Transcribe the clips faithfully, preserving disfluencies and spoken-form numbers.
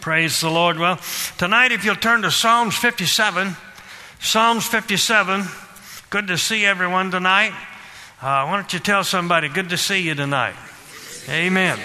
Praise the Lord. Well, tonight if you'll turn to Psalms fifty-seven, Psalms fifty-seven, good to see everyone tonight. Uh, why don't you tell somebody, good to see you tonight. Amen.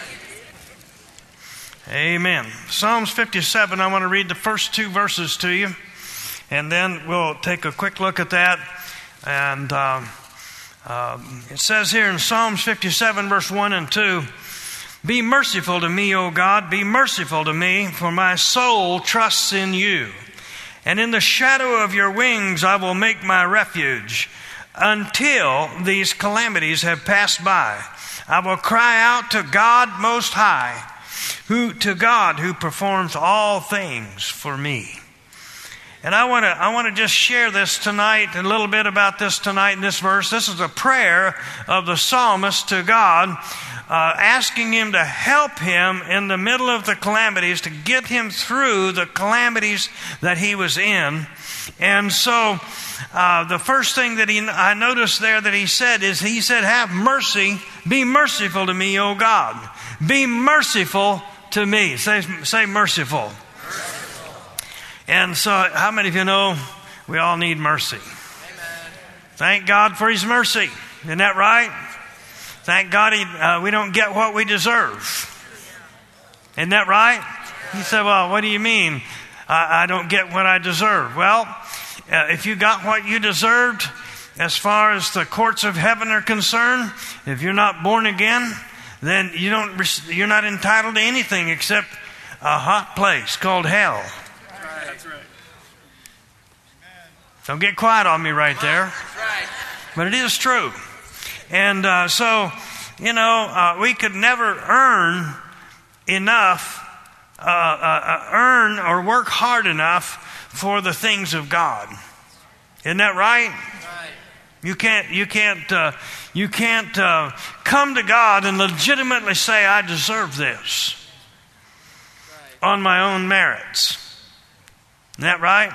Amen. Psalms fifty-seven, I want to read the first two verses to you, and then we'll take a quick look at that. And uh, uh, it says here in Psalms fifty-seven, verse one and two, "Be merciful to me, O God, be merciful to me, for my soul trusts in you. And in the shadow of your wings I will make my refuge. Until these calamities have passed by, I will cry out to God Most High, who to God who performs all things for me." And I want to I want to just share this tonight, a little bit about this tonight in this verse. This is a prayer of the psalmist to God, uh, asking Him to help him in the middle of the calamities, to get him through the calamities that he was in. And so uh, the first thing that he I noticed there that he said is, he said, "Have mercy, be merciful to me, O God. Be merciful to me." Say, say merciful. And so, how many of you know we all need mercy? Amen. Thank God for His mercy. Isn't that right? Thank God he, uh, we don't get what we deserve. Isn't that right? You say, "Well, what do you mean I, I don't get what I deserve?" Well, uh, if you got what you deserved, as far as the courts of heaven are concerned, if you're not born again, then you don't. You're not entitled to anything except a hot place called hell. Don't get quiet on me right there. But it is true. And uh, so, you know, uh, we could never earn enough, uh, uh, earn or work hard enough for the things of God. Isn't that right? Right. You can't, you can't, uh, you can't uh, come to God and legitimately say, "I deserve this," right, on my own merits. Isn't that right?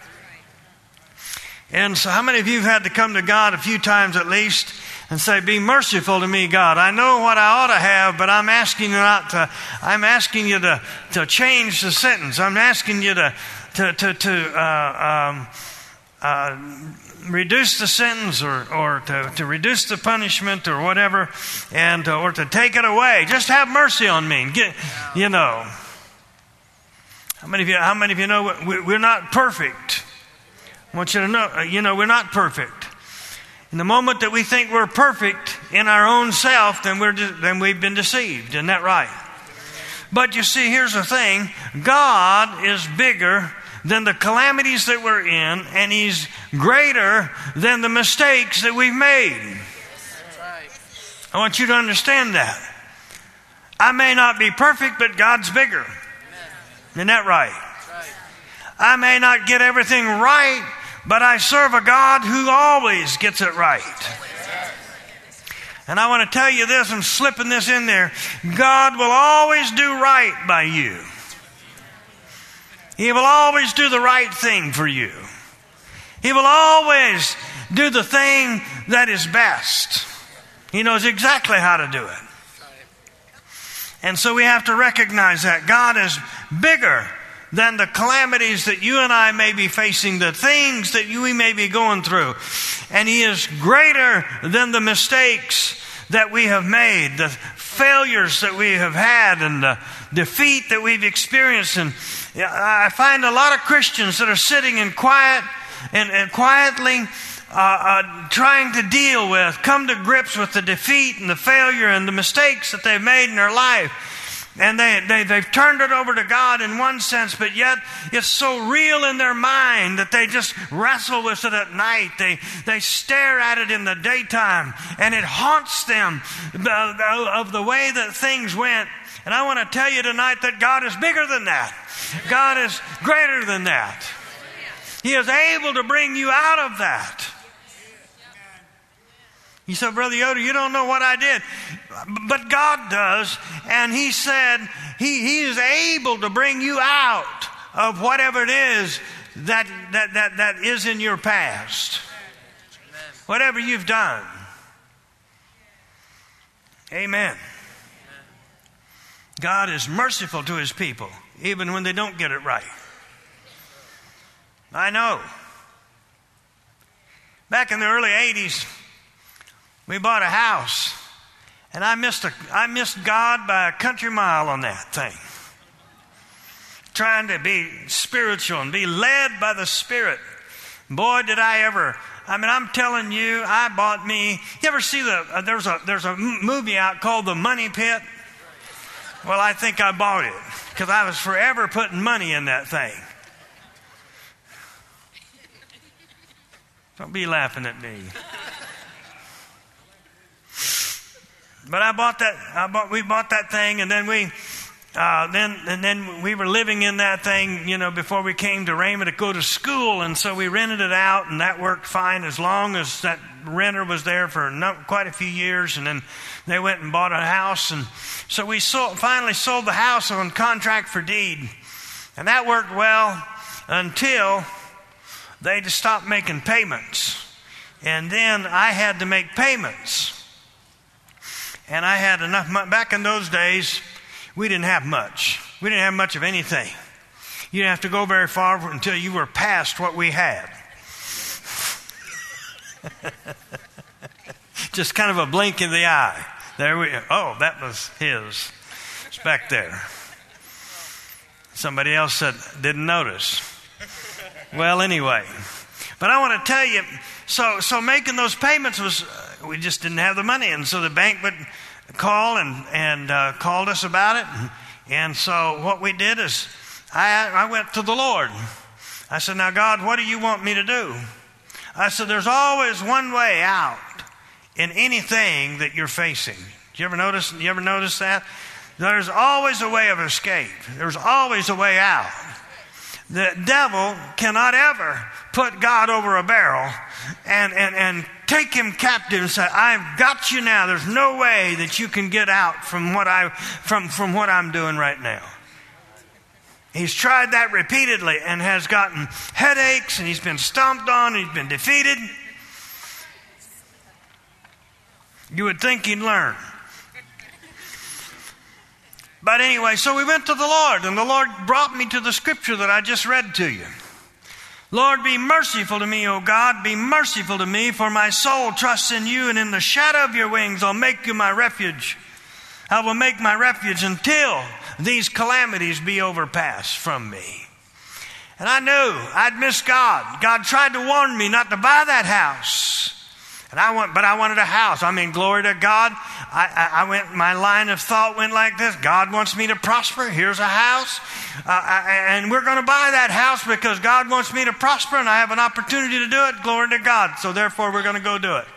And so how many of you have had to come to God a few times at least and say, "Be merciful to me, God. I know what I ought to have, but I'm asking you not to, I'm asking you to, to change the sentence. I'm asking you to, to, to, to uh, um, uh, reduce the sentence or, or to, to reduce the punishment or whatever, and uh, or to take it away. Just have mercy on me." And get, you know. How many of you, how many of you know we, we're not perfect? I want you to know, you know, we're not perfect. In the moment that we think we're perfect in our own self, then we're then we've been deceived. Isn't that right? But you see, here's the thing. God is bigger than the calamities that we're in, and He's greater than the mistakes that we've made. I want you to understand that. I may not be perfect, but God's bigger. Isn't that right? I may not get everything right, but I serve a God who always gets it right. And I want to tell you this, I'm slipping this in there. God will always do right by you. He will always do the right thing for you. He will always do the thing that is best. He knows exactly how to do it. And so we have to recognize that God is bigger than the calamities that you and I may be facing, the things that we may be going through. And He is greater than the mistakes that we have made, the failures that we have had, and the defeat that we've experienced. And I find a lot of Christians that are sitting in quiet and, and quietly uh, uh, trying to deal with, come to grips with the defeat and the failure and the mistakes that they've made in their life. And they, they, they've turned it over to God in one sense, but yet it's so real in their mind that they just wrestle with it at night. They, they stare at it in the daytime, and it haunts them of the way that things went. And I want to tell you tonight that God is bigger than that. God is greater than that. He is able to bring you out of that. You said, "Brother Yoder, you don't know what I did." But God does. And He said He, he is able to bring you out of whatever it is that, that, that, that is in your past. Whatever you've done. Amen. God is merciful to his people, even when they don't get it right. I know. Back in the early eighties, we bought a house, and I missed a, I missed God by a country mile on that thing. Trying to be spiritual and be led by the Spirit. Boy, did I ever. I mean, I'm telling you, I bought me. You ever see the, uh, there's a there's a movie out called The Money Pit? Well, I think I bought it because I was forever putting money in that thing. Don't be laughing at me. But I bought that. I bought. We bought that thing, and then we, uh, then and then we were living in that thing, you know, before we came to Raymond to go to school, and so we rented it out, and that worked fine as long as that renter was there for no, quite a few years, and then they went and bought a house, and so we sold, finally sold the house on contract for deed, and that worked well until they just stopped making payments, and then I had to make payments. And I had enough money. Back in those days, we didn't have much. We didn't have much of anything. You didn't have to go very far until you were past what we had. Just kind of a blink in the eye. There we oh, that was his. It's back there. Somebody else said, didn't notice. Well, anyway. But I want to tell you, so so making those payments was, uh, we just didn't have the money. And so the bank would call and, and uh, called us about it. And, and so what we did is I, I went to the Lord. I said, now, God, what do you want me to do? I said, there's always one way out in anything that you're facing. Do you ever notice, you ever notice that? There's always a way of escape. There's always a way out. The devil cannot ever put God over a barrel and, and, and take him captive and say, I've got you now. There's no way that you can get out from what, I, from, from what I'm doing right now. He's tried that repeatedly and has gotten headaches, and he's been stomped on, and he's been defeated. You would think he'd learn. But anyway, so we went to the Lord, and the Lord brought me to the scripture that I just read to you. Lord, be merciful to me, O God, be merciful to me, for my soul trusts in you, and in the shadow of your wings I'll make you my refuge. I will make my refuge until these calamities be overpassed from me. And I knew I'd missed God. God tried to warn me not to buy that house. And I want, but I wanted a house. I mean, glory to God. I, I, I went. My line of thought went like this: God wants me to prosper. Here's a house, uh, I, and we're going to buy that house because God wants me to prosper, and I have an opportunity to do it. Glory to God. So therefore, we're going to go do it.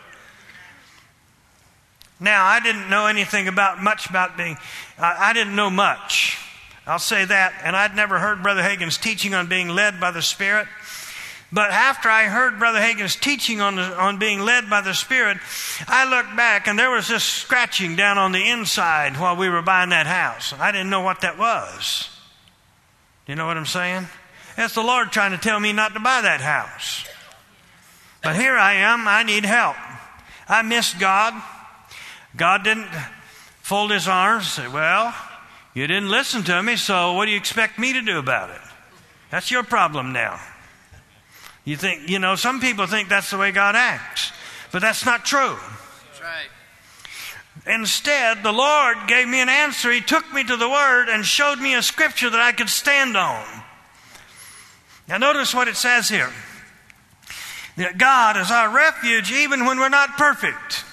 Now, I didn't know anything about much about being. Uh, I didn't know much. I'll say that. And I'd never heard Brother Hagin's teaching on being led by the Spirit. But after I heard Brother Hagin's teaching on, the, on being led by the Spirit, I looked back, and there was this scratching down on the inside while we were buying that house. I didn't know what that was. Do you know what I'm saying? That's the Lord trying to tell me not to buy that house. But here I am. I need help. I missed God. God didn't fold his arms and say, well, you didn't listen to me, so what do you expect me to do about it? That's your problem now. You think, you know, some people think that's the way God acts, but that's not true. That's right. Instead, the Lord gave me an answer. He took me to the Word and showed me a scripture that I could stand on. Now notice what it says here. That God is our refuge even when we're not perfect.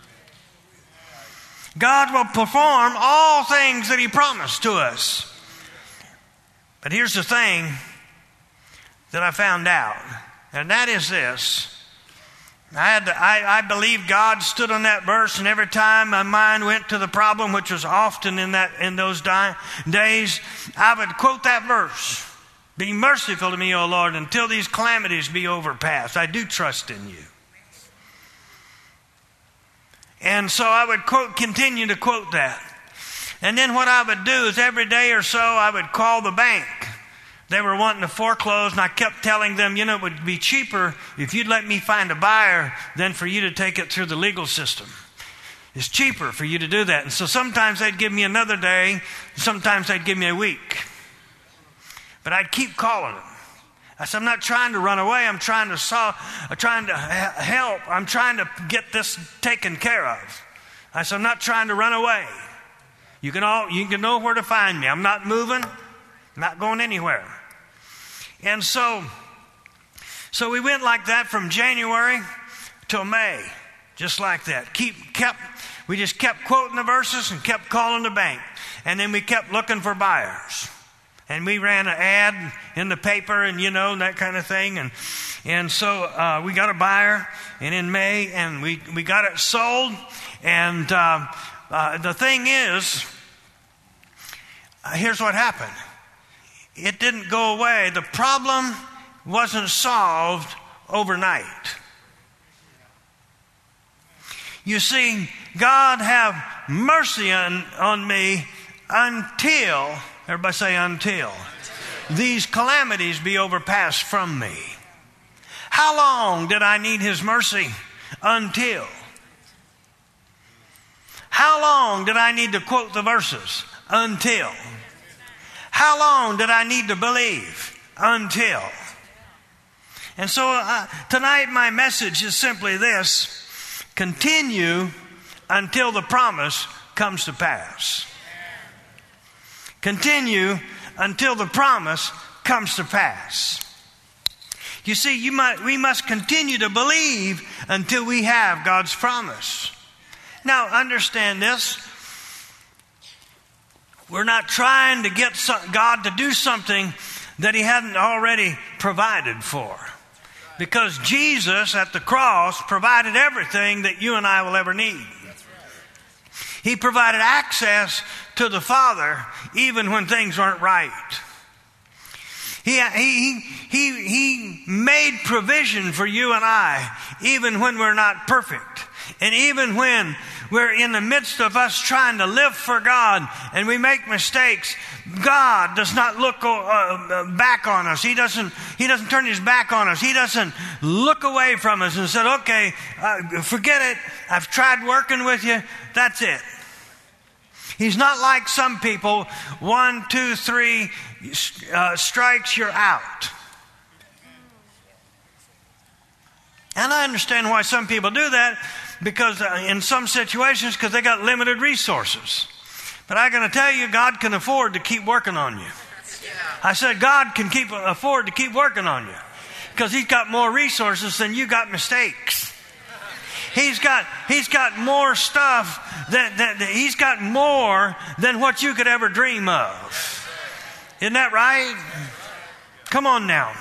God will perform all things that He promised to us. But here's the thing that I found out, and that is this. I had to, I, I believe God stood on that verse, and every time my mind went to the problem, which was often in that in those di- days, I would quote that verse. Be merciful to me, O Lord, until these calamities be overpassed. I do trust in you. And so I would quote, continue to quote that. And then what I would do is every day or so I would call the bank. They were wanting to foreclose, and I kept telling them, you know, it would be cheaper if you'd let me find a buyer than for you to take it through the legal system. It's cheaper for you to do that. And so sometimes they'd give me another day, sometimes they'd give me a week. But I'd keep calling them. I said, I'm not trying to run away. I'm trying to solve, I'm trying to help. I'm trying to get this taken care of. I said, I'm not trying to run away. You can all, you can know where to find me. I'm not moving. I'm not going anywhere. And so, so we went like that from January till May, just like that. Keep kept. We just kept quoting the verses and kept calling the bank, and then we kept looking for buyers. And we ran an ad in the paper, and you know, that kind of thing. And and so uh, we got a buyer, and in May, and we, we got it sold. And uh, uh, the thing is, uh, here's what happened. It didn't go away. The problem wasn't solved overnight. You see, God have mercy on, on me until... Everybody say until. These calamities be overpassed from me. How long did I need His mercy? Until. How long did I need to quote the verses? Until. How long did I need to believe? Until. And so uh, tonight my message is simply this: continue until the promise comes to pass. Continue until the promise comes to pass. You see, you might, we must continue to believe until we have God's promise. Now, understand this. We're not trying to get some, God to do something that He hadn't already provided for. Because Jesus at the cross provided everything that you and I will ever need. He provided access to the Father even when things weren't right. He, he, he, he made provision for you and I even when we're not perfect. And even when we're in the midst of us trying to live for God and we make mistakes, God does not look uh, back on us. He doesn't, he doesn't turn His back on us. He doesn't look away from us and say, okay, uh, forget it. I've tried working with you. That's it. He's not like some people. One, two, three uh, strikes, you're out. And I understand why some people do that, because uh, in some situations, because they got limited resources. But I'm going to tell you, God can afford to keep working on you. I said God can keep afford to keep working on you, because He's got more resources than you got mistakes. He's got He's got more stuff that, that, that He's got more than what you could ever dream of. Isn't that right? Come on now.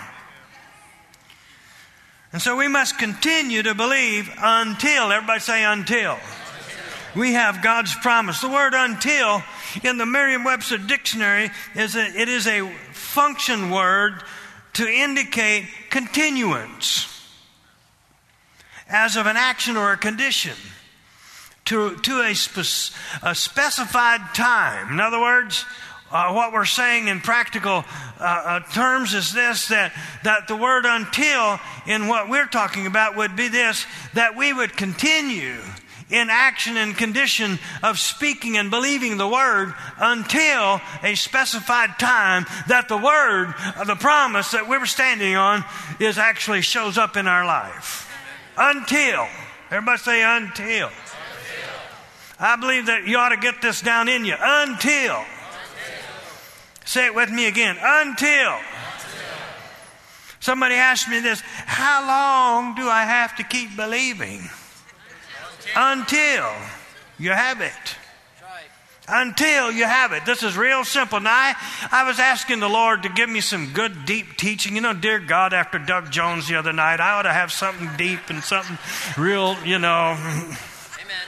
And so we must continue to believe until, everybody say until, we have God's promise. The word until in the Merriam-Webster dictionary is a, it is a function word to indicate continuance as of an action or a condition to, to a, spe- a specified time. In other words, Uh, what we're saying in practical uh, uh, terms is this, that, that the word until in what we're talking about would be this, that we would continue in action and condition of speaking and believing the word until a specified time that the word, uh, the promise that we're standing on is actually shows up in our life. Until. Everybody say until. Until. I believe that you ought to get this down in you. Until. Say it with me again. Until. Until. Somebody asked me this, how long do I have to keep believing? Until, Until you have it. Right. Until you have it. This is real simple. Now, I, I was asking the Lord to give me some good, deep teaching. You know, dear God, after Doug Jones the other night, I ought to have something deep and something real, you know. Amen.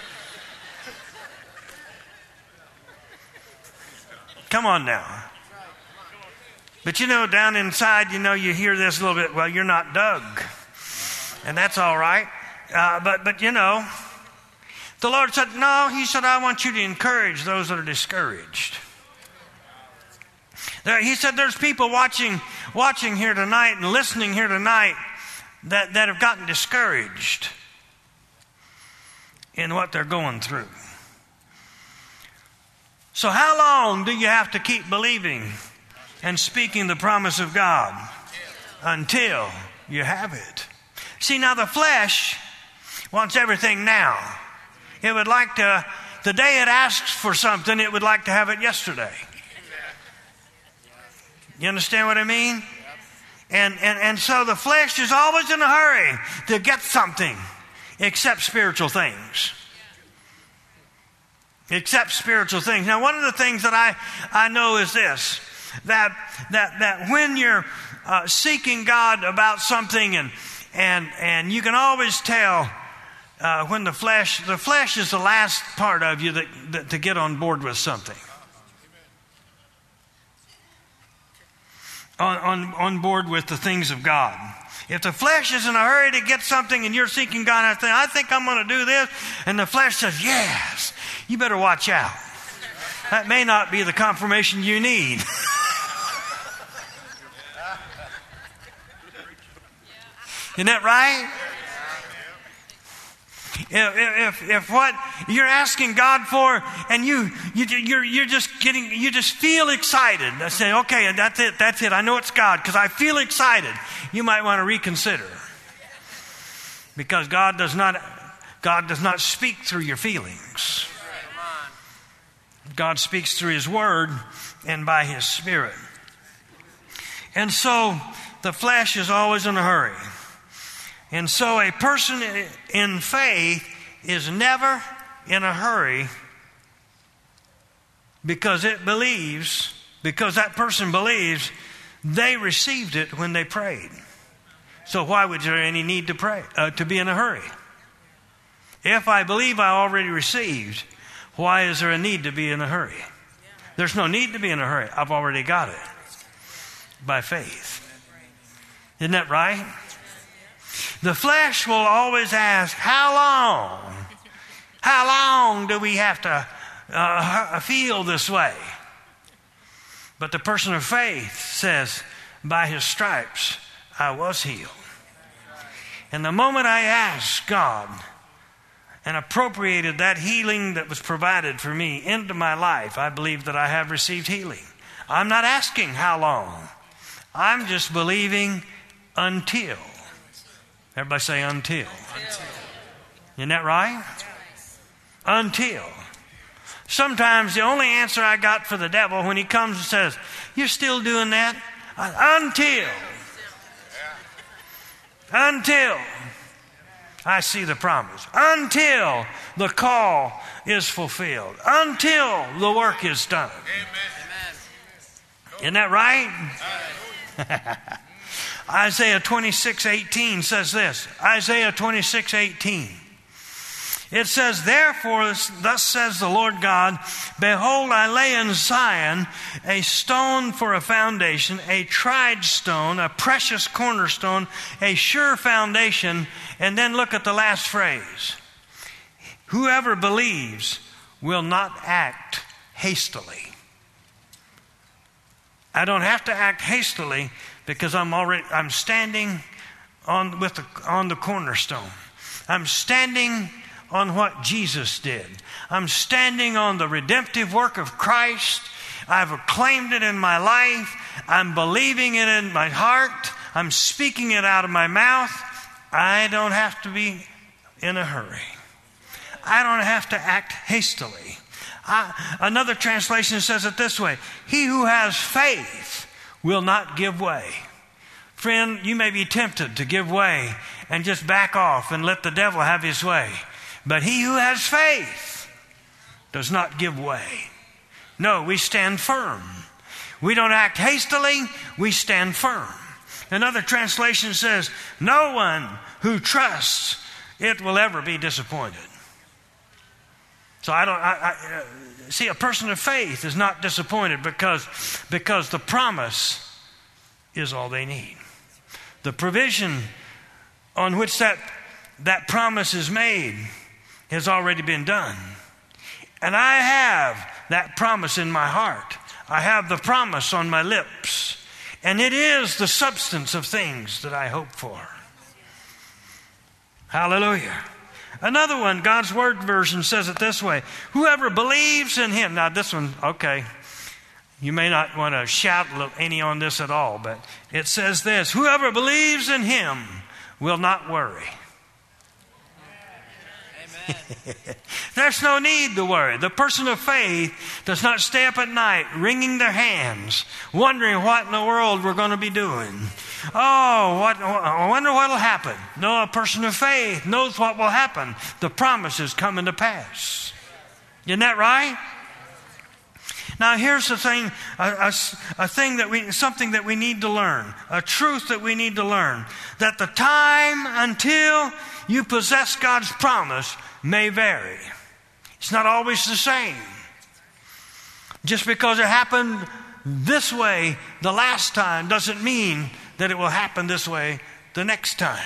Come on now. But you know, down inside, you know, you hear this a little bit, well, you're not Doug. And that's all right. Uh, but, but, you know, the Lord said, no, He said, I want you to encourage those that are discouraged. There, he said, there's people watching, watching here tonight and listening here tonight that, that have gotten discouraged in what they're going through. So how long do you have to keep believing and speaking the promise of God? Until you have it. See, now the flesh wants everything now. It would like to, the day it asks for something, it would like to have it yesterday. You understand what I mean? And, and, and so the flesh is always in a hurry to get something, except spiritual things. Except spiritual things. Now, one of the things that I, I know is this, that, that, that when you're uh, seeking God about something, and, and, and you can always tell uh, when the flesh, the flesh is the last part of you that, that to get on board with something. On, on, on board with the things of God. If the flesh is in a hurry to get something and you're seeking God, I think, I think I'm going to do this, and the flesh says, yes, you better watch out. That may not be the confirmation you need. Isn't that right? If, if, if what you're asking God for, and you, you you're you're just getting, you just feel excited. I say, okay, that's it, that's it. I know it's God because I feel excited. You might want to reconsider, because God does not God does not speak through your feelings. God speaks through His Word and by His Spirit. And so the flesh is always in a hurry. And so a person in faith is never in a hurry, because it believes, because that person believes they received it when they prayed. So why would there any need to pray, uh, to be in a hurry? If I believe I already received, why is there a need to be in a hurry? There's no need to be in a hurry. I've already got it by faith. Isn't that right? The flesh will always ask, how long? How long do we have to uh, feel this way? But the person of faith says, by His stripes I was healed. And the moment I asked God and appropriated that healing that was provided for me into my life, I believe that I have received healing. I'm not asking how long. I'm just believing until. Everybody say until. Until. Isn't that right? Until. Sometimes the only answer I got for the devil when he comes and says, you're still doing that? I, until. Until I see the promise. Until the call is fulfilled. Until the work is done. Amen. Isn't that right? Isaiah twenty-six eighteen says this. Isaiah twenty-six eighteen. It says, therefore, thus says the Lord God, behold, I lay in Zion a stone for a foundation, a tried stone, a precious cornerstone, a sure foundation. And then look at the last phrase. Whoever believes will not act hastily. I don't have to act hastily, because I'm already I'm standing on with the, on the cornerstone. I'm standing on what Jesus did. I'm standing on the redemptive work of Christ. I've acclaimed it in my life. I'm believing it in my heart. I'm speaking it out of my mouth. I don't have to be in a hurry. I don't have to act hastily. I, another translation says it this way. He who has faith will not give way. Friend, you may be tempted to give way and just back off and let the devil have his way. But he who has faith does not give way. No, we stand firm. We don't act hastily, we stand firm. Another translation says, no one who trusts it will ever be disappointed. So I don't, I, I, uh, see, a person of faith is not disappointed because, because the promise is all they need. The provision on which that, that promise is made has already been done. And I have that promise in my heart. I have the promise on my lips. And it is the substance of things that I hope for. Hallelujah. Another one, God's Word version says it this way. Whoever believes in him. Now this one, okay. You may not want to shout any on this at all, but it says this. Whoever believes in him will not worry. There's no need to worry. The person of faith does not stay up at night wringing their hands, wondering what in the world we're going to be doing. Oh, what, I wonder what will happen. No, a person of faith knows what will happen. The promise is coming to pass. Isn't that right? Now here's the thing, a, a, a thing that we, something that we need to learn, a truth that we need to learn, that the time until you possess God's promise may vary. It's not always the same. Just because it happened this way the last time doesn't mean that it will happen this way the next time.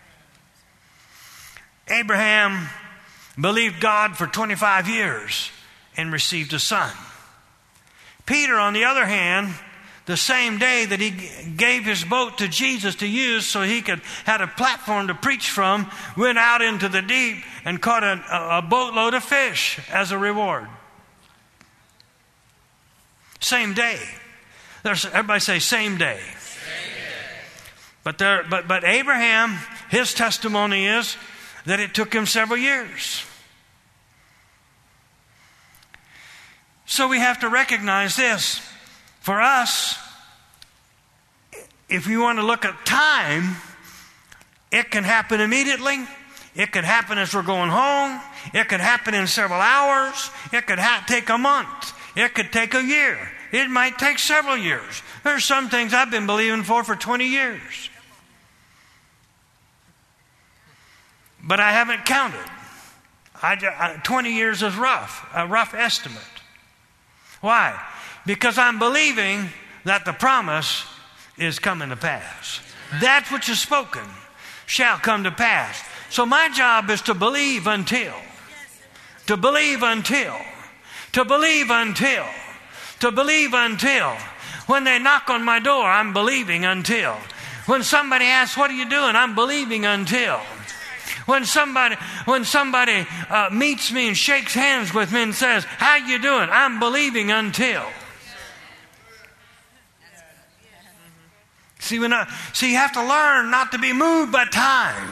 Abraham believed God for twenty-five years and received a son. Peter, on the other hand, the same day that he gave his boat to Jesus to use so he could had a platform to preach from, went out into the deep and caught a, a boatload of fish as a reward. Same day. There's, everybody say same day. Same day. But there, but but Abraham, his testimony is that it took him several years. So we have to recognize this. For us, if we want to look at time, it can happen immediately. It could happen as we're going home. It could happen in several hours. It could ha- take a month. It could take a year. It might take several years. There's some things I've been believing for for twenty years. But I haven't counted. I, I, twenty years is rough, a rough estimate. Why? Because I'm believing that the promise is coming to pass. That which is spoken shall come to pass. So my job is to believe until, to believe until, to believe until, to believe until. When they knock on my door, I'm believing until. When somebody asks, what are you doing? I'm believing until. When somebody, when somebody uh, meets me and shakes hands with me and says, how you doing? I'm believing until. See, when I, see, you have to learn not to be moved by time.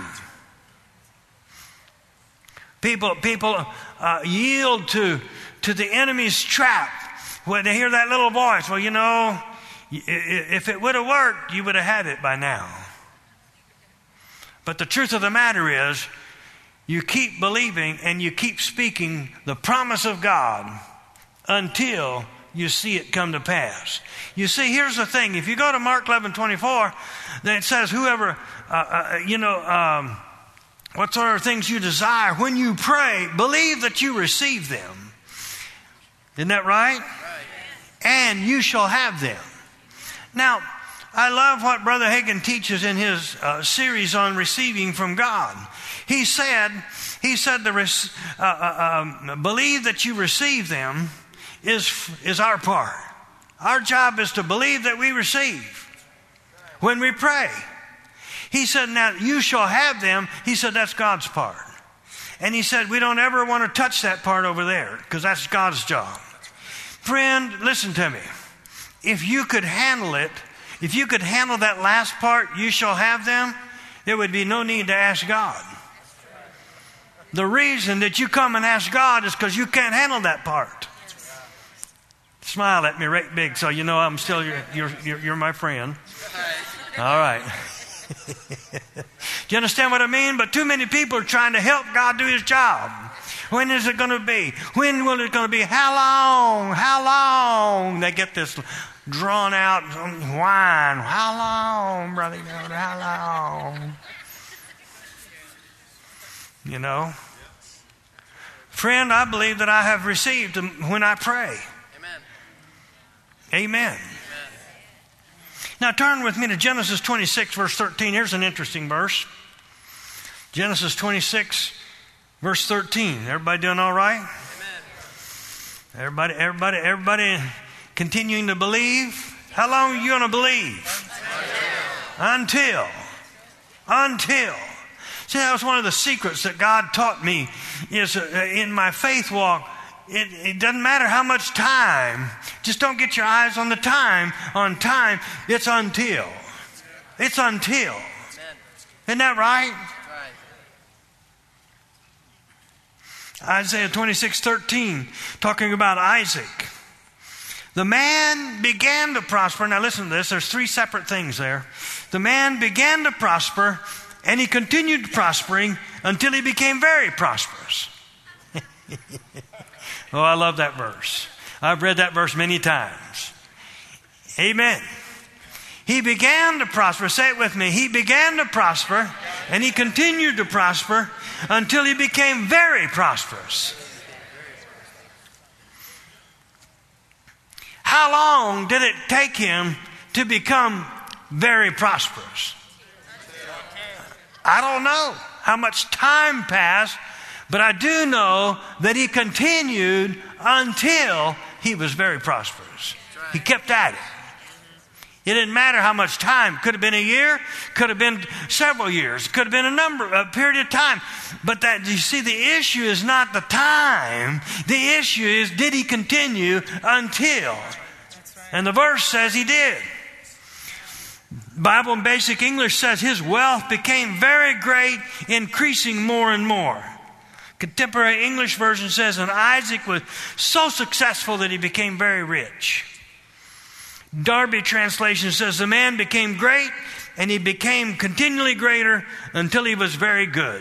People, people uh, yield to to the enemy's trap when they hear that little voice. Well, you know, if it would have worked, you would have had it by now. But the truth of the matter is, you keep believing and you keep speaking the promise of God until you see it come to pass. You see, here's the thing. If you go to Mark eleven twenty-four, then it says, whoever, uh, uh, you know, um, what sort of things you desire, when you pray, believe that you receive them. Isn't that right? Right. And you shall have them. Now, I love what Brother Hagin teaches in his uh, series on receiving from God. He said, he said, the res- uh, uh, um, believe that you receive them is is our part. Our job is to believe that we receive when we pray. He said, now you shall have them. He said, that's God's part. And he said, we don't ever want to touch that part over there because that's God's job. Friend, listen to me. If you could handle it, if you could handle that last part, you shall have them, there would be no need to ask God. The reason that you come and ask God is because you can't handle that part. Smile at me right big so you know I'm still your, you're, you're, you're my friend. All right. Do you understand what I mean? But too many people are trying to help God do his job. When is it going to be? When will it going to be? How long? How long? They get this drawn out whine. How long, Brother Yoder? How long? You know? Friend, I believe that I have received when I pray. Amen. Amen. Now turn with me to Genesis twenty-six, verse thirteen. Here's an interesting verse. Genesis twenty-six, verse thirteen. Everybody doing all right? Amen. Everybody, everybody, everybody continuing to believe? How long are you going to believe? Until. Until. Until. See, that was one of the secrets that God taught me is uh, in my faith walk. It, it doesn't matter how much time. Just don't get your eyes on the time. On time, it's until. It's until. Isn't that right? Isaiah twenty-six thirteen, talking about Isaac. The man began to prosper. Now listen to this. There's three separate things there. The man began to prosper, and he continued prospering until he became very prosperous. Oh, I love that verse. I've read that verse many times. Amen. He began to prosper. Say it with me. He began to prosper, and he continued to prosper until he became very prosperous. How long did it take him to become very prosperous? I don't know how much time passed, but I do know that he continued until he was very prosperous. He kept at it. It didn't matter how much time. Could have been a year, could have been several years, could have been a number, a period of time. But that, you see, the issue is not the time. The issue is, did he continue until? And the verse says he did. Bible in Basic English says his wealth became very great, increasing more and more. Contemporary English version says, and Isaac was so successful that he became very rich. Darby translation says, the man became great, and he became continually greater until he was very good.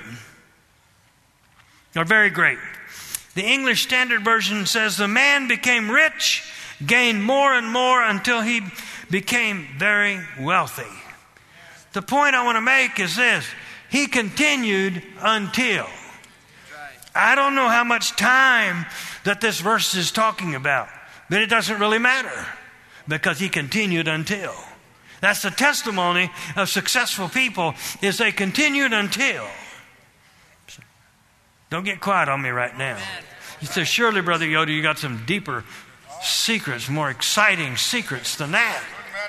Or very great. The English Standard Version says, the man became rich, gained more and more until he became very wealthy. The point I want to make is this. He continued until. I don't know how much time that this verse is talking about, but it doesn't really matter because he continued until. That's the testimony of successful people, is they continued until. Don't get quiet on me right now. You say, surely, Brother Yoda, you got some deeper secrets, more exciting secrets than that.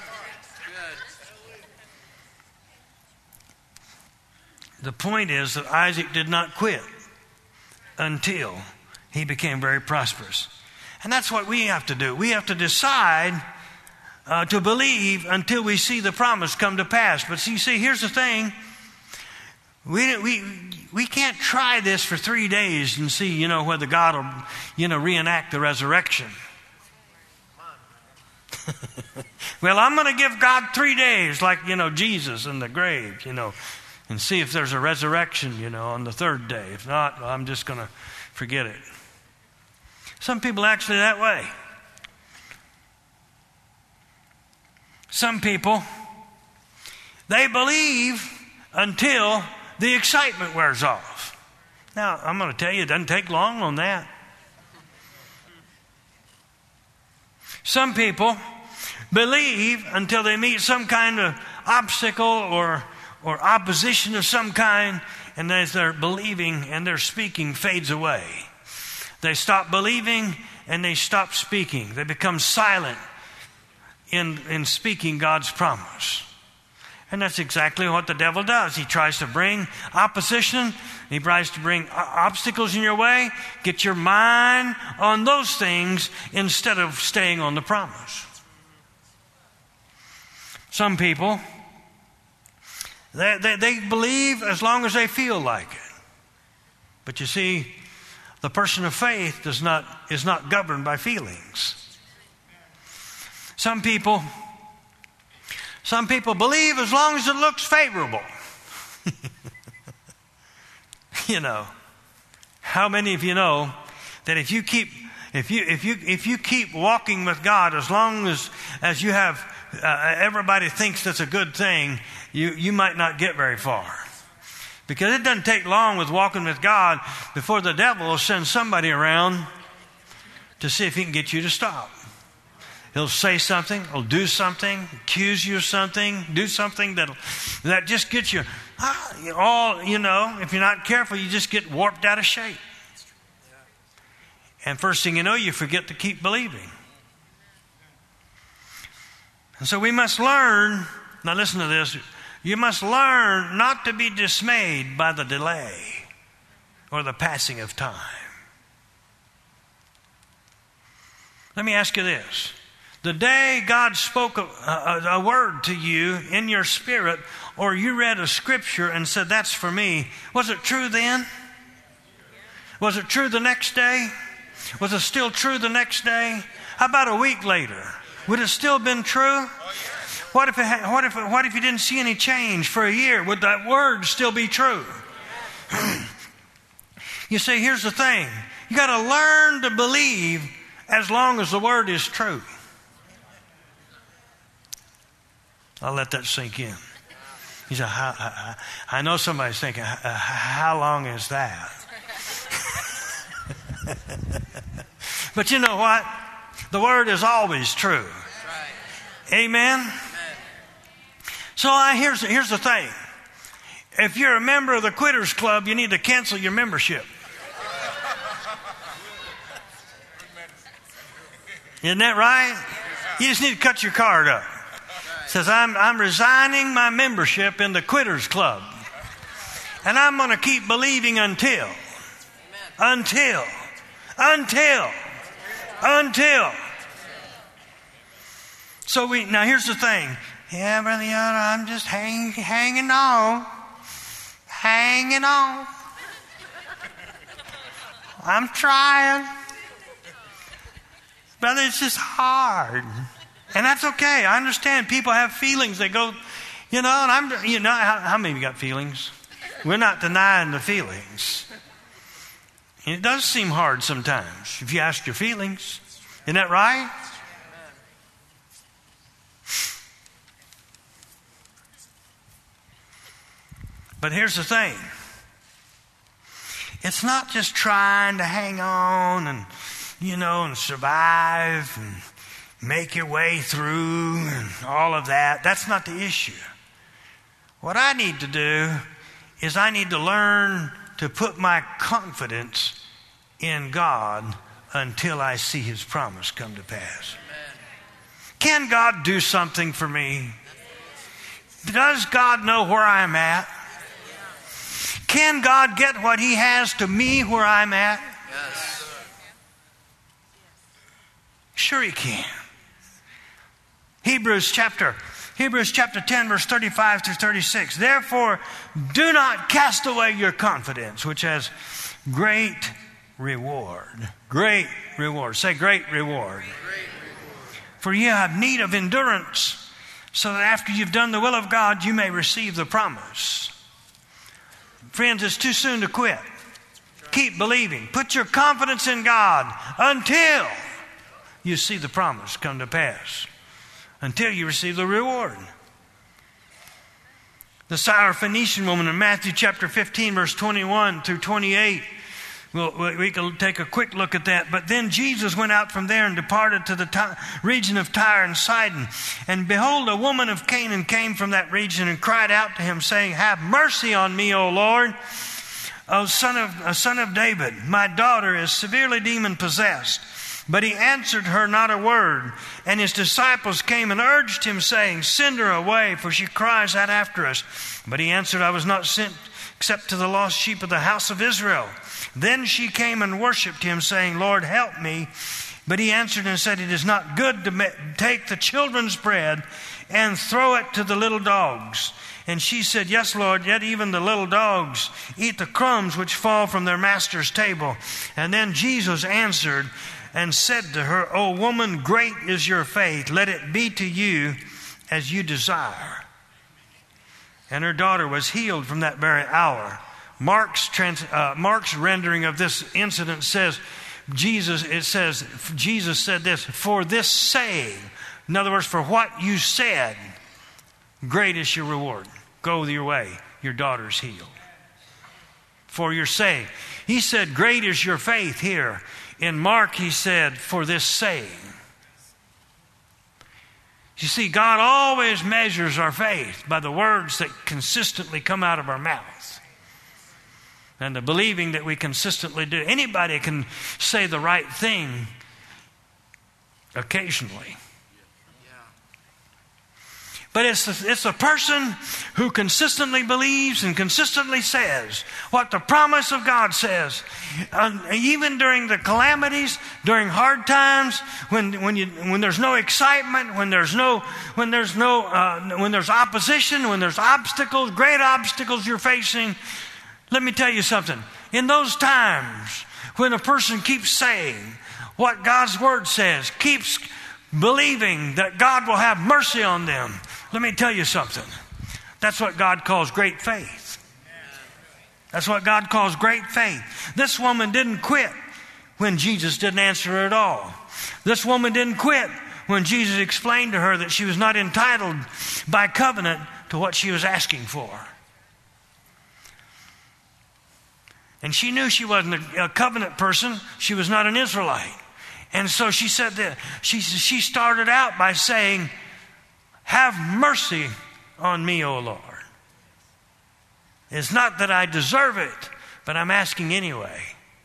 The point is that Isaac did not quit until he became very prosperous. And that's what we have to do. We have to decide uh, to believe until we see the promise come to pass. But see, see, here's the thing. We, we, we can't try this for three days and see, you know, whether God will, you know, reenact the resurrection. Well, I'm going to give God three days like, you know, Jesus in the grave, you know, and see if there's a resurrection, you know, on the third day. If not, I'm just going to forget it. Some people actually that way. Some people, they believe until the excitement wears off. Now, I'm going to tell you, it doesn't take long on that. Some people believe until they meet some kind of obstacle or or opposition of some kind, and as they're believing and their speaking fades away. They stop believing and they stop speaking. They become silent in, in speaking God's promise. And that's exactly what the devil does. He tries to bring opposition. He tries to bring obstacles in your way. Get your mind on those things instead of staying on the promise. Some people, They, they, they believe as long as they feel like it. But you see, the person of faith does not, is not governed by feelings. Some people, some people believe as long as it looks favorable. You know, how many of you know that if you keep, if you if you if you keep walking with God, as long as as you have uh, everybody thinks that's a good thing, You, you might not get very far. Because it doesn't take long with walking with God before the devil will send somebody around to see if he can get you to stop. He'll say something, he'll do something, accuse you of something, do something that that just gets you all, you know, if you're not careful, you just get warped out of shape. And first thing you know, you forget to keep believing. And so we must learn, now listen to this, You must learn not to be dismayed by the delay or the passing of time. Let me ask you this. The day God spoke a, a, a word to you in your spirit, or you read a scripture and said, that's for me, was it true then? Was it true the next day? Was it still true the next day? How about a week later? Would it still been true? What if, it had, what if, what if you didn't see any change for a year? Would that word still be true? You see, here's the thing. You got to learn to believe as long as the word is true. I'll let that sink in. He said, how, I, I know somebody's thinking, how long is that? But you know what? The word is always true. Amen? So I, here's, here's the thing. If you're a member of the Quitters Club, you need to cancel your membership. Isn't that right? You just need to cut your card up. It says, I'm, I'm resigning my membership in the Quitters Club. And I'm going to keep believing until, until, until, until. So we, now here's the thing. Yeah, Brother Yoder, I'm just hang, hanging on. Hanging on. I'm trying. Brother, it's just hard. And that's okay. I understand people have feelings. They go, you know, and I'm, you know, how, how many of you got feelings? We're not denying the feelings. It does seem hard sometimes if you ask your feelings. Isn't that right? But here's the thing. It's not just trying to hang on and, you know, and survive and make your way through and all of that. That's not the issue. What I need to do is I need to learn to put my confidence in God until I see His promise come to pass. Amen. Can God do something for me? Does God know where I'm at? Can God get what He has to me where I'm at? Yes. Sure He can. Hebrews chapter, Hebrews chapter ten, verse thirty-five through thirty-six. Therefore, do not cast away your confidence, which has great reward. Great reward. Say great reward. Great reward. For you have need of endurance, so that after you've done the will of God, you may receive the promise. Friends, it's too soon to quit. Keep believing. Put your confidence in God until you see the promise come to pass. Until you receive the reward. The Syrophoenician woman in Matthew chapter fifteen, verse twenty-one through twenty-eight. Well, we can take a quick look at that. But then Jesus went out from there and departed to the ty- region of Tyre and Sidon. And behold, a woman of Canaan came from that region and cried out to him, saying, have mercy on me, O Lord, O son of, a son of David. My daughter is severely demon-possessed. But he answered her not a word. And his disciples came and urged him, saying, send her away, for she cries out after us. But he answered, I was not sent except to the lost sheep of the house of Israel. Then she came and worshipped him, saying, Lord, help me. But he answered and said, it is not good to ma- take the children's bread and throw it to the little dogs. And she said, yes, Lord, yet even the little dogs eat the crumbs which fall from their master's table. And then Jesus answered and said to her, O woman, great is your faith. Let it be to you as you desire. And her daughter was healed from that very hour. Mark's, trans, uh, Mark's rendering of this incident says, Jesus, it says, Jesus said this, for this saying, in other words, for what you said, great is your reward. Go your way, your daughter's healed. For your saying. He said, great is your faith here. In Mark, he said, for this saying. You see, God always measures our faith by the words that consistently come out of our mouth. And the believing that we consistently do. Anybody can say the right thing occasionally. But it's a, it's a person who consistently believes and consistently says what the promise of God says. Uh, even during the calamities, during hard times, when when you when there's no excitement, when there's no when there's no uh, when there's opposition, when there's obstacles, great obstacles you're facing. Let me tell you something. In those times when a person keeps saying what God's Word says, keeps believing that God will have mercy on them, let me tell you something. That's what God calls great faith. That's what God calls great faith. This woman didn't quit when Jesus didn't answer her at all. This woman didn't quit when Jesus explained to her that she was not entitled by covenant to what she was asking for. And she knew she wasn't a, a covenant person. She was not an Israelite. And so she said that she, she started out by saying, "Have mercy on me, O Lord. It's not that I deserve it, but I'm asking anyway."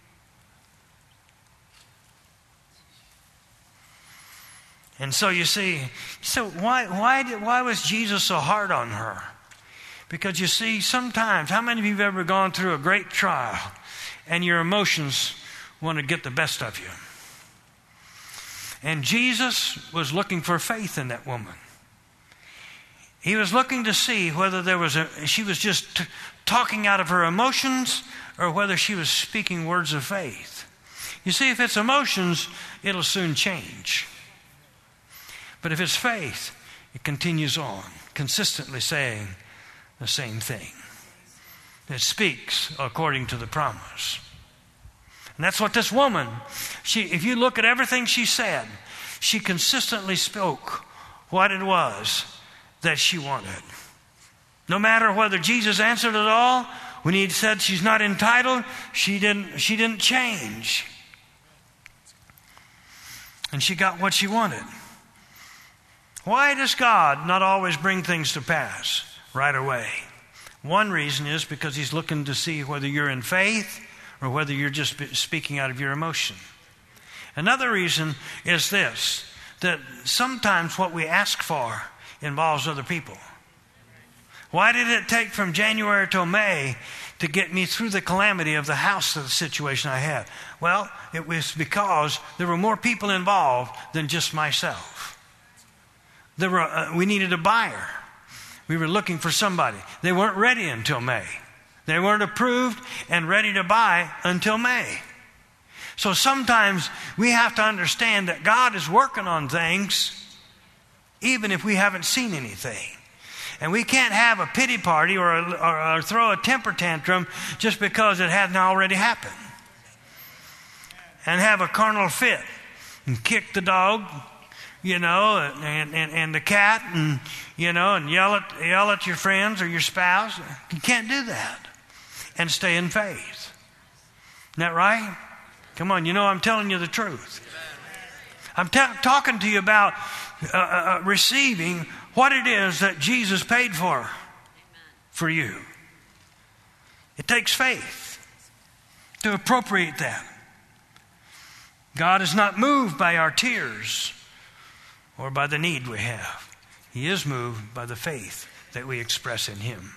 And so you see, so why why did, why was Jesus so hard on her? Because you see, sometimes, how many of you have ever gone through a great trial and your emotions want to get the best of you? And Jesus was looking for faith in that woman. He was looking to see whether there was a, she was just t- talking out of her emotions or whether she was speaking words of faith. You see, if it's emotions, it'll soon change. But if it's faith, it continues on, consistently saying the same thing. It speaks according to the promise. And that's what this woman, she, if you look at everything she said, she consistently spoke what it was that she wanted. No matter whether Jesus answered at all, when he said she's not entitled, she didn't, she didn't change. And she got what she wanted. Why does God not always bring things to pass right away? One reason is because he's looking to see whether you're in faith or whether you're just speaking out of your emotion. Another reason is this, that sometimes what we ask for involves other people. Why did it take from January till May to get me through the calamity of the house of the situation I had? Well, it was because there were more people involved than just myself. There were, uh, we needed a buyer. We were looking for somebody. They weren't ready until May. They weren't approved and ready to buy until May. So sometimes we have to understand that God is working on things even if we haven't seen anything. And we can't have a pity party or, a, or, or throw a temper tantrum just because it hasn't already happened. And have a carnal fit and kick the dog, you know, and, and, and the cat, and, you know, and yell at, yell at your friends or your spouse. You can't do that and stay in faith. Isn't that right? Come on, you know I'm telling you the truth. I'm ta- talking to you about uh, uh, receiving what it is that Jesus paid for, for you. It takes faith to appropriate that. God is not moved by our tears or by the need we have. He is moved by the faith that we express in Him.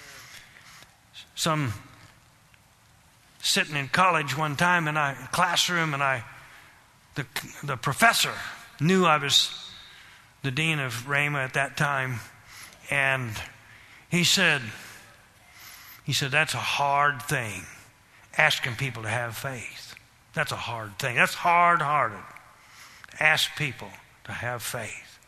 Some sitting in college one time in a classroom, and I, the the professor knew I was the dean of Rhema at that time, and he said, he said, "That's a hard thing, asking people to have faith. That's a hard thing. That's hard-hearted. Ask people to have faith."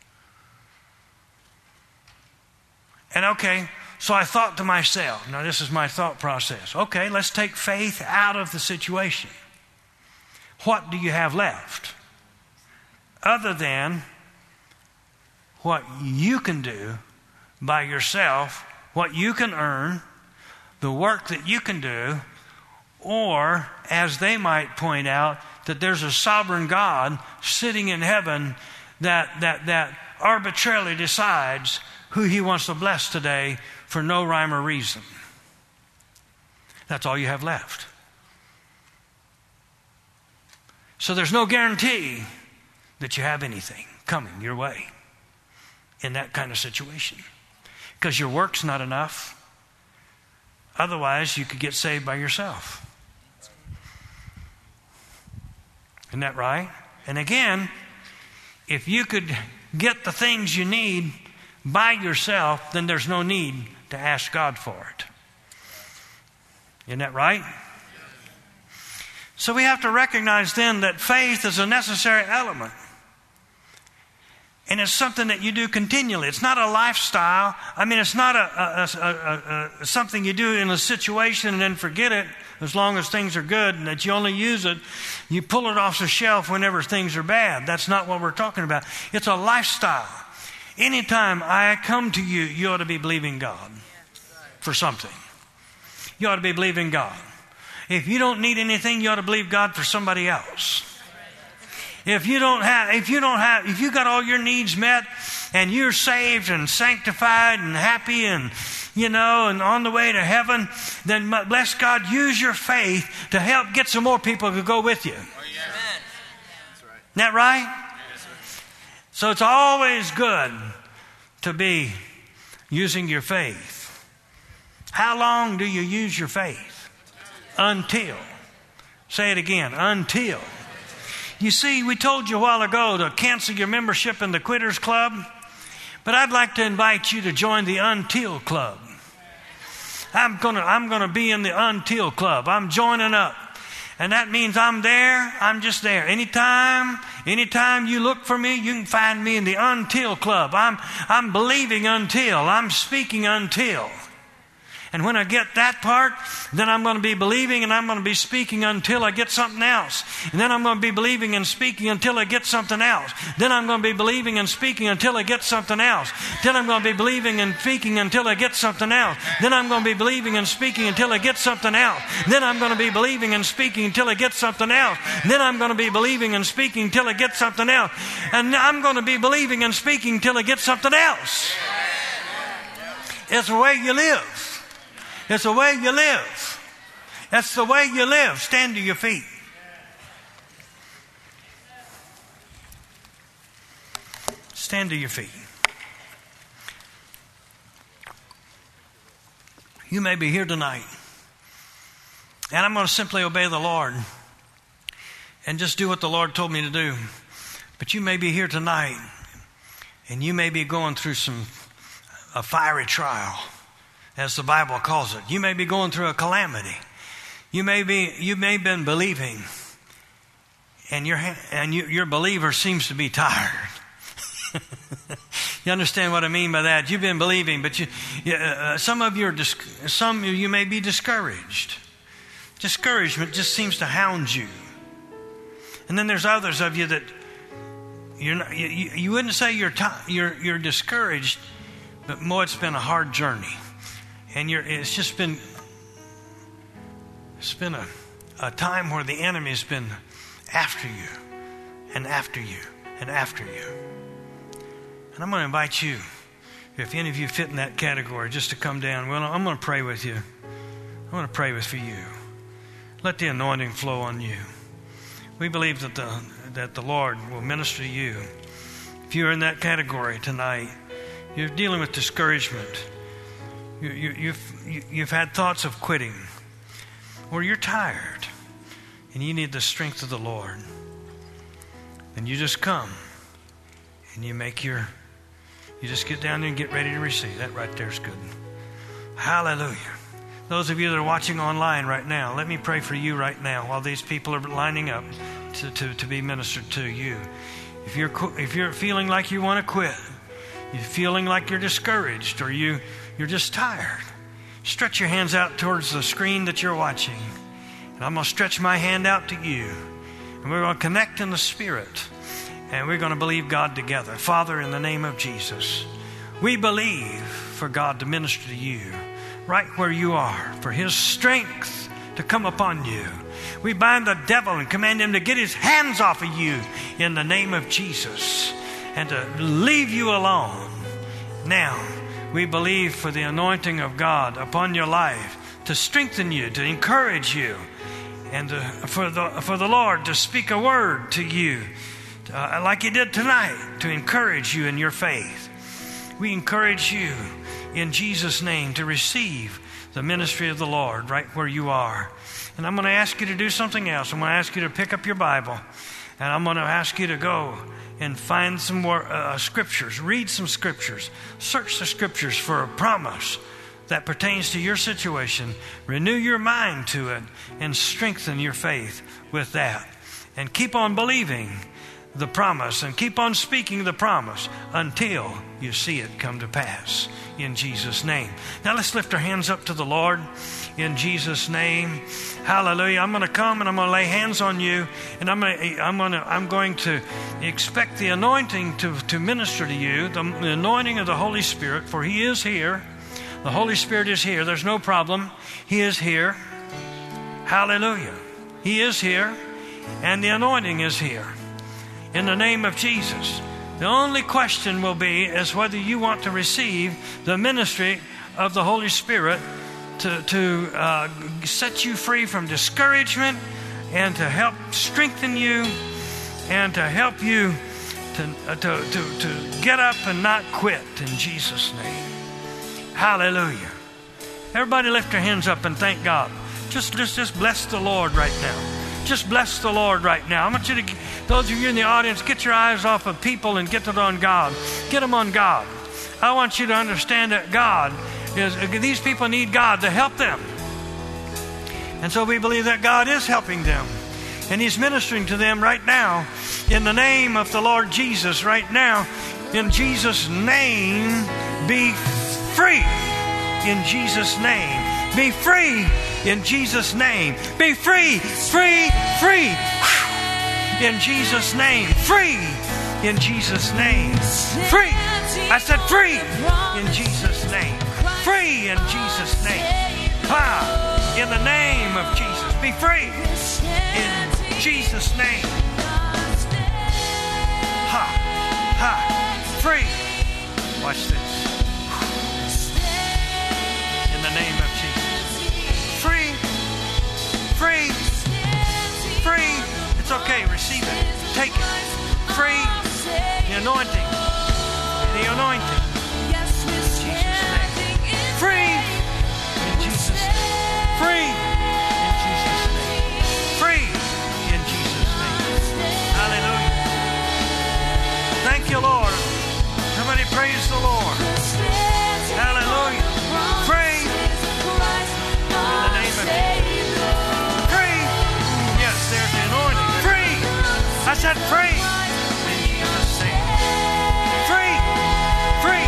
And okay, so I thought to myself, now this is my thought process. Okay, let's take faith out of the situation. What do you have left? Other than what you can do by yourself, what you can earn, the work that you can do, or, as they might point out, that there's a sovereign God sitting in heaven that that that arbitrarily decides who He wants to bless today for no rhyme or reason. That's all you have left. So there's no guarantee that you have anything coming your way. in that kind of situation. Because your work's not enough. Otherwise, you could get saved by yourself. Isn't that right? And again, if you could get the things you need by yourself, then there's no need to ask God for it. Isn't that right? So we have to recognize then that faith is a necessary element. And it's something that you do continually. It's not a lifestyle. I mean, it's not a, a, a, a, a something you do in a situation and then forget it as long as things are good, and that you only use it. You pull it off the shelf whenever things are bad. That's not what we're talking about. It's a lifestyle. Anytime I come to you, you ought to be believing God for something. You ought to be believing God. If you don't need anything, you ought to believe God for somebody else. If you don't have, if you don't have, if you got all your needs met and you're saved and sanctified and happy and, you know, and on the way to heaven, then bless God, use your faith to help get some more people to go with you. Oh, yeah. Amen. That's right. Isn't that right? Yes, sir. So it's always good to be using your faith. How long do you use your faith? Until. Say it again. Until. You see, we told you a while ago to cancel your membership in the Quitters Club, but I'd like to invite you to join the Until Club. I'm gonna, I'm gonna be in the Until Club. I'm joining up. And that means I'm there, I'm just there. Anytime, anytime you look for me, you can find me in the Until Club. I'm, I'm believing until, I'm speaking until. And when I get that part, then I'm going to be believing and I'm going to be speaking until I get something else. And then I'm going to be believing and speaking until I get something else. Then I'm going to be believing and speaking until I get something else. Then I'm going to be believing and speaking until I get something else. Then I'm going to be believing and speaking until I get something else. Then I'm going to be believing and speaking until I get something else. Then I'm going to be believing and speaking until I get something else. And I'm going to be believing and speaking until I get something else. It's the way you live. It's the way you live. That's the way you live. Stand to your feet. Stand to your feet. You may be here tonight, and I'm going to simply obey the Lord and just do what the Lord told me to do. But you may be here tonight, and you may be going through some a fiery trial, as the Bible calls it. You may be going through a calamity. You may be, you may have been believing, and your and you, your believer seems to be tired. You understand what I mean by that? You've been believing, but you, you uh, some of you are dis- some of you may be discouraged. Discouragement just seems to hound you. And then there's others of you that you're not, you, you wouldn't say you're t- you're you're discouraged, but more it's been a hard journey. And you're, it's just been, it's been a, a time where the enemy's been after you and after you and after you. And I'm going to invite you, if any of you fit in that category, just to come down. Well, I'm going to pray with you. I'm going to pray with for you. Let the anointing flow on you. We believe that the that the Lord will minister to you. If you're in that category tonight, you're dealing with discouragement. You, you, you've, you've had thoughts of quitting, or you're tired and you need the strength of the Lord, then you just come and you make your, you just get down there and get ready to receive. That right there is good. Hallelujah. Those of you that are watching online right now, let me pray for you right now while these people are lining up to, to, to be ministered to you. If you're, if you're feeling like you want to quit, you're feeling like you're discouraged, or you You're just tired, stretch your hands out towards the screen that you're watching. And I'm going to stretch my hand out to you. And we're going to connect in the Spirit. And we're going to believe God together. Father, in the name of Jesus, we believe for God to minister to you right where you are, for His strength to come upon you. We bind the devil and command him to get his hands off of you in the name of Jesus and to leave you alone. Now, we believe for the anointing of God upon your life to strengthen you, to encourage you, and to, for the for the Lord to speak a word to you, uh, like He did tonight, to encourage you in your faith. we encourage you in Jesus' name to receive the ministry of the Lord right where you are. And I'm going to ask you to do something else. I'm going to ask you to pick up your Bible, and I'm going to ask you to go and find some more uh, scriptures. Read some scriptures. Search the scriptures for a promise that pertains to your situation. Renew your mind to it and strengthen your faith with that. And keep on believing the promise and keep on speaking the promise until you see it come to pass in Jesus' name. Now let's lift our hands up to the Lord in Jesus' name. Hallelujah. I'm going to come and I'm going to lay hands on you, and I'm going to, I'm going to, I'm going to expect the anointing to, to minister to you, the, the anointing of the Holy Spirit, for He is here. The Holy Spirit is here. There's no problem. He is here. Hallelujah. He is here, and the anointing is here. In the name of Jesus. The only question will be is whether you want to receive the ministry of the Holy Spirit to, to uh, set you free from discouragement and to help strengthen you and to help you to, uh, to, to, to get up and not quit in Jesus' name. Hallelujah. Everybody lift their hands up and thank God. Just, just, just bless the Lord right now. Just bless the Lord right now. I want you to, those of you in the audience, get your eyes off of people and get it on God. Get them on God. I want you to understand that God is, these people need God to help them. And so we believe that God is helping them. And He's ministering to them right now in the name of the Lord Jesus. Right now, in Jesus' name, be free. In Jesus' name. Be free in Jesus' name. Be free, free, free. In Jesus' name. Free in Jesus' name. Free. I said free in Jesus' name. Free in Jesus' name. Ha! In the name of Jesus. Be free in Jesus' name. Ha! Ha! Free. Watch this. In the name of Jesus. Free, free, free. It's okay. Receive it. Take it. Free. The anointing. The anointing. In Jesus' name. Free. In Jesus' name. Free. In Jesus' name. Free. In Jesus' name. Hallelujah. Thank you, Lord. Somebody praise the Lord. Hallelujah. Free. In the name of Jesus. Free. Yes, there's the anointing. Free. I said free. In Jesus' name. Free. Free.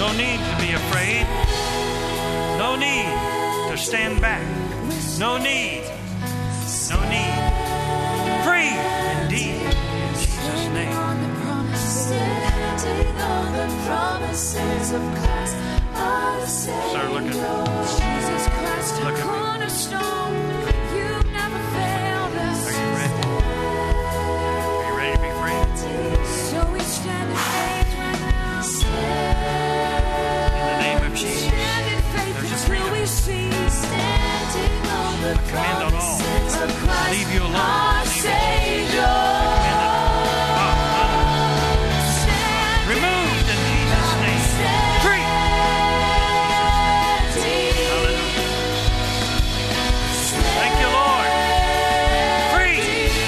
No need to be afraid. No need to stand back. No need. No need. Free indeed. In Jesus' name. Sir, look at me. Look at me. Are you ready? Are you ready to be free? In the name of Jesus, there's a freedom. I command on all. I leave you alone. Leave you. I command it. Removed in Jesus' name. Free. Hallelujah. Thank you, Lord. Free.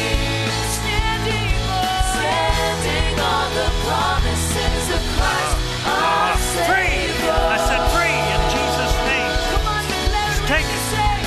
Uh, free. I said free in Jesus' name. Take it.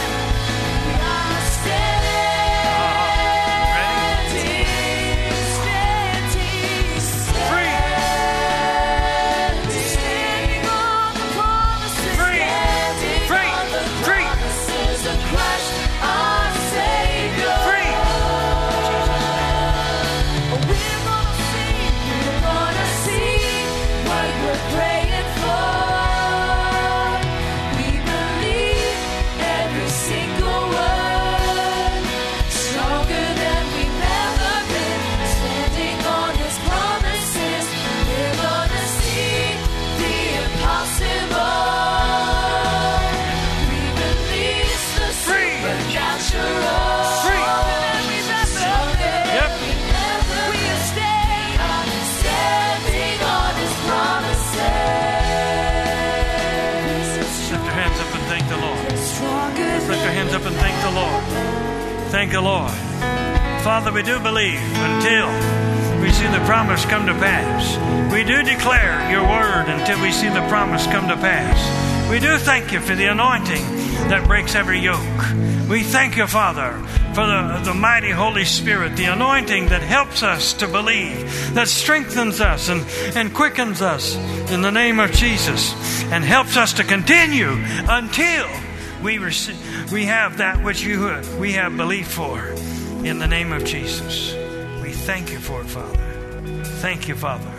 Up and thank the Lord. Thank the Lord. Father, we do believe until we see the promise come to pass. We do declare your word until we see the promise come to pass. We do thank you for the anointing that breaks every yoke. We thank you, Father, for the, the mighty Holy Spirit, the anointing that helps us to believe, that strengthens us and, and quickens us in the name of Jesus, and helps us to continue until we receive, we have that which you we have belief for. In the name of Jesus, we thank you for it, Father. Thank you, Father.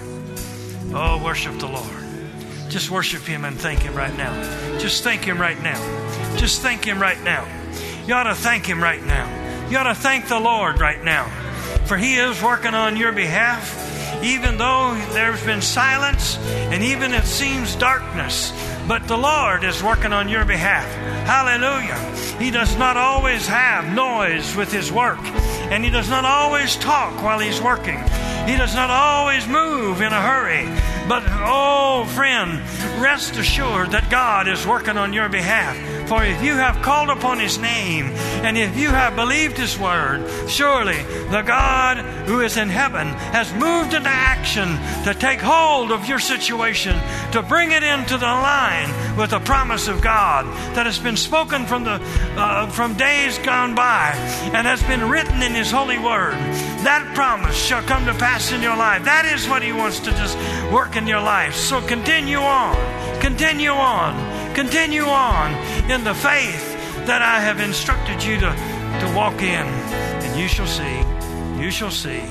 Oh, worship the Lord. Just worship Him and thank Him right now. Just thank Him right now. Just thank Him right now. You ought to thank Him right now. You ought to thank the Lord right now, for He is working on your behalf. Even though there's been silence and even it seems darkness, but the Lord is working on your behalf. Hallelujah. He does not always have noise with His work, and He does not always talk while He's working. He does not always move in a hurry. But, oh, friend, rest assured that God is working on your behalf. For if you have called upon His name, and if you have believed His word, surely the God who is in heaven has moved into action to take hold of your situation, to bring it into the line with the promise of God that has been spoken from the uh, from days gone by and has been written in His holy word. That promise shall come to pass in your life. That is what He wants to just work in your life. So continue on, continue on, continue on in the faith that I have instructed you to, to walk in, and you shall see, you shall see.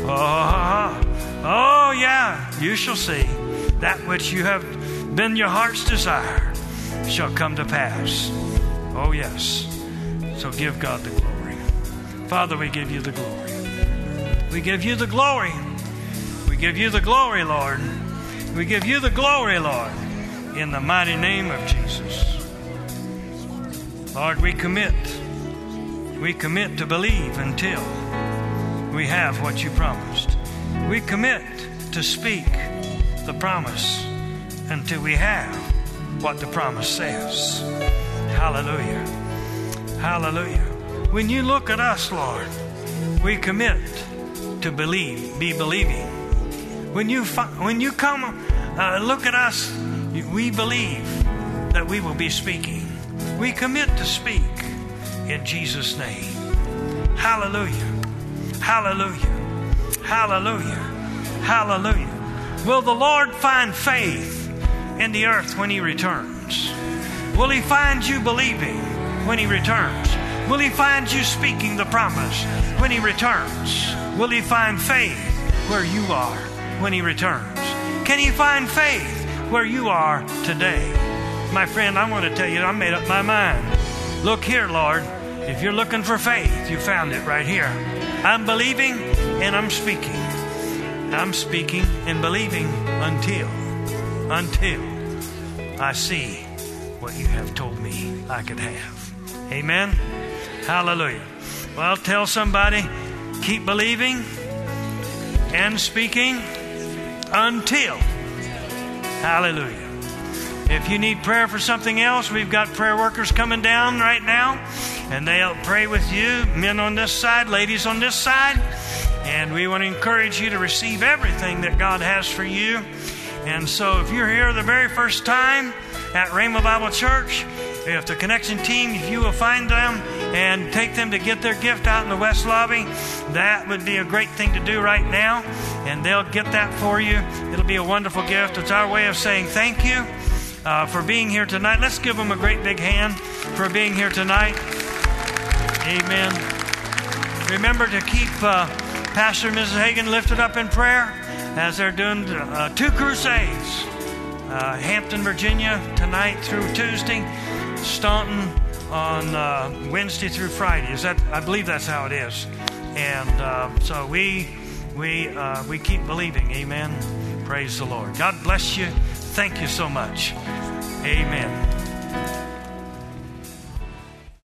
Oh, oh yeah, you shall see that which you have been your heart's desire shall come to pass. Oh yes. So give God the glory. Father, we give you the glory. We give you the glory. We give you the glory, Lord. We give you the glory, Lord, in the mighty name of Jesus. Lord, we commit. We commit to believe until we have what you promised. We commit to speak the promise until we have what the promise says. Hallelujah. Hallelujah. When you look at us, Lord, we commit to believe, be believing. When you when you come uh, look at us, we believe that we will be speaking. We commit to speak in Jesus' name. Hallelujah. Hallelujah. Hallelujah. Hallelujah. Will the Lord find faith in the earth when he returns? Will he find you believing when he returns? Will he find you speaking the promise when he returns? Will he find faith where you are when he returns? Can he find faith where you are today? My friend, I want to tell you, I made up my mind. Look here, Lord. If you're looking for faith, you found it right here. I'm believing and I'm speaking. I'm speaking and believing until, until I see what you have told me I could have. Amen. Hallelujah. Well, tell somebody, keep believing and speaking until. Hallelujah. If you need prayer for something else, we've got prayer workers coming down right now, and they'll pray with you, men on this side, ladies on this side. And we want to encourage you to receive everything that God has for you. And so if you're here the very first time at Rhema Bible Church, if the connection team, if you will find them and take them to get their gift out in the West Lobby, that would be a great thing to do right now. And they'll get that for you. It'll be a wonderful gift. It's our way of saying thank you uh, for being here tonight. Let's give them a great big hand for being here tonight. Amen. Remember to keep uh, Pastor and Missus Hagin lifted up in prayer as they're doing uh, two crusades. Uh, Hampton, Virginia tonight through Tuesday. Staunton on uh, Wednesday through Friday. Is that? I believe that's how it is. And uh, so we we uh, we keep believing. Amen. Praise the Lord. God bless you. Thank you so much. Amen.